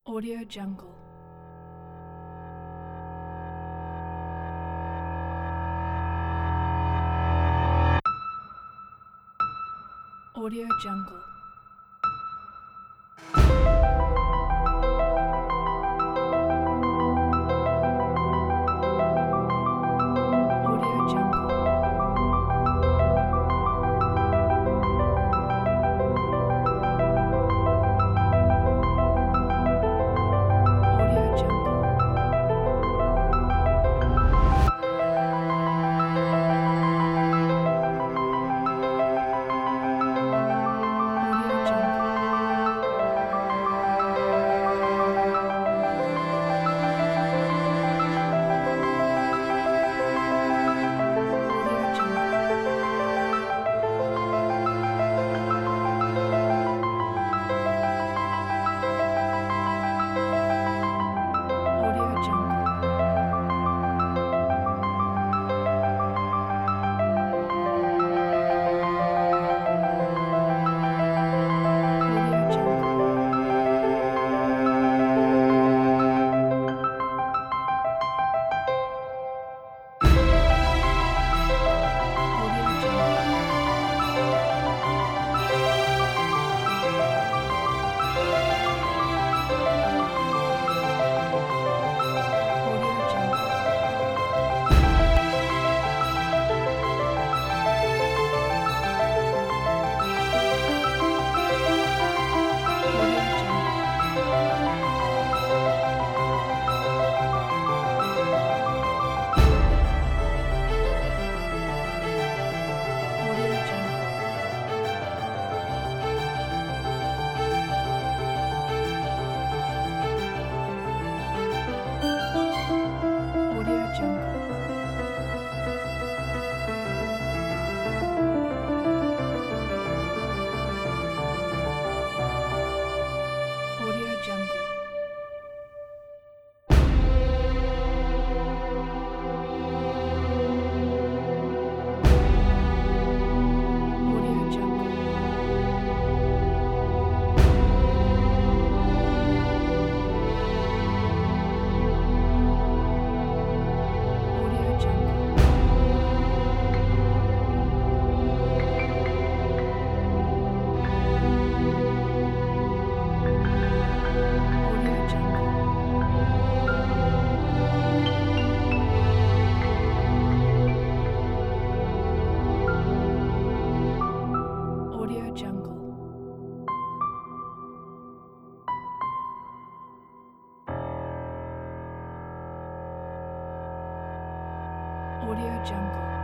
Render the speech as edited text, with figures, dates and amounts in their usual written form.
Audio Jungle. Audio Jungle. Audio Jungle. Audio Jungle. Audio Jungle. Audio Jungle. Audio Jungle. Audio Jungle. Audio Jungle. Audio Jungle. Audio Jungle. Audio Jungle. Audio Jungle. Audio Jungle. Audio Jungle. Audio Jungle. Audio Jungle. Audio Jungle. Audio Jungle.